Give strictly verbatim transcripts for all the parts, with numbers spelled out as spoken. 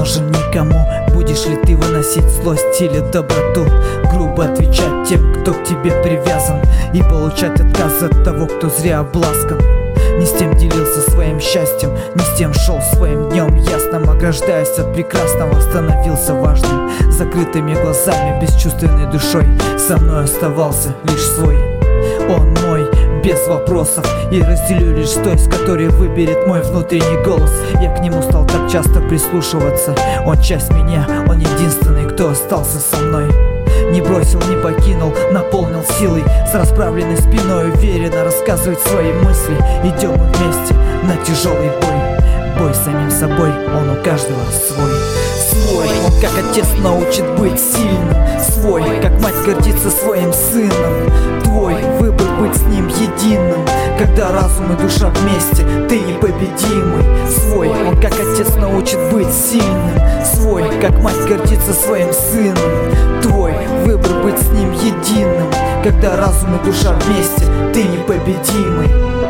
нужен никому. Будешь ли ты выносить злость или доброту? Грубо отвечать тем, кто к тебе привязан, и получать отказ от того, кто зря обласкан. Не с тем делился своим счастьем, не с тем шел своим днем ясным. Ограждаясь от прекрасного, становился важным. С закрытыми глазами, бесчувственной душой, со мной оставался лишь свой. Он мой, без вопросов, и разделю лишь той, с которой выберет мой внутренний голос. Я к нему стал так часто прислушиваться. Он часть меня, он единственный, кто остался со мной. Не бросил, не покинул, наполнил силой. С расправленной спиной уверенно рассказывать свои мысли. Идем мы вместе на тяжелый бой. Бой с самим собой, он у каждого свой. Свой, он как отец научит быть сильным. Свой, как мать гордится своим сыном. Твой выбор быть с ним единым. Когда разум и душа вместе, ты непобедимый. Свой, он как отец научит быть сильным. Свой, как мать гордится своим сыном. Твой выбор быть с ним единым. Когда разум и душа вместе, ты непобедимый.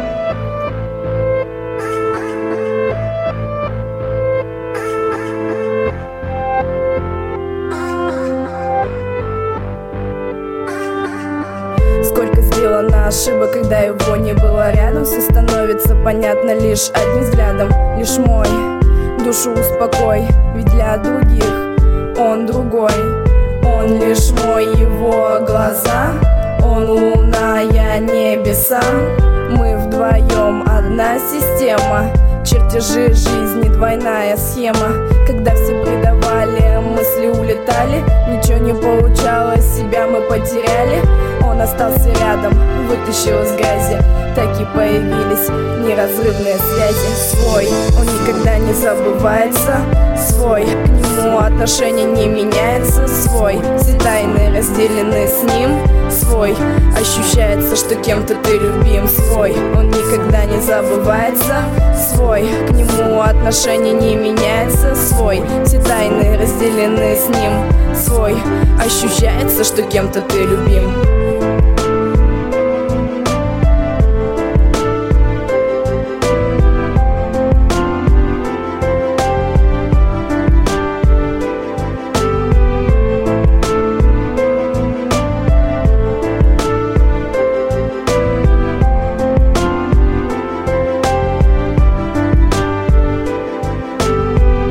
Сколько сделано ошибок, когда его не было рядом. Все становится понятно лишь одним взглядом. Лишь мой, душу успокой, ведь для других он другой. Он лишь мой, его глаза, он луна, я небеса. Мы вдвоем одна система, чертежи жизни, двойная схема. Когда все предавали, мысли улетали, ничего не получалось, себя мы потеряли. Он остался рядом, вытащил из грязи. Так и появились неразрывные связи. Свой, он никогда не забывается. Свой, к нему отношение не меняется. Свой, все тайны разделены с ним. Свой, ощущается, что кем-то ты любим. Свой, он никогда не забывается. Свой, к нему отношение не меняется. Свой, все тайны разделены с ним. Свой, ощущается, что кем-то ты любим.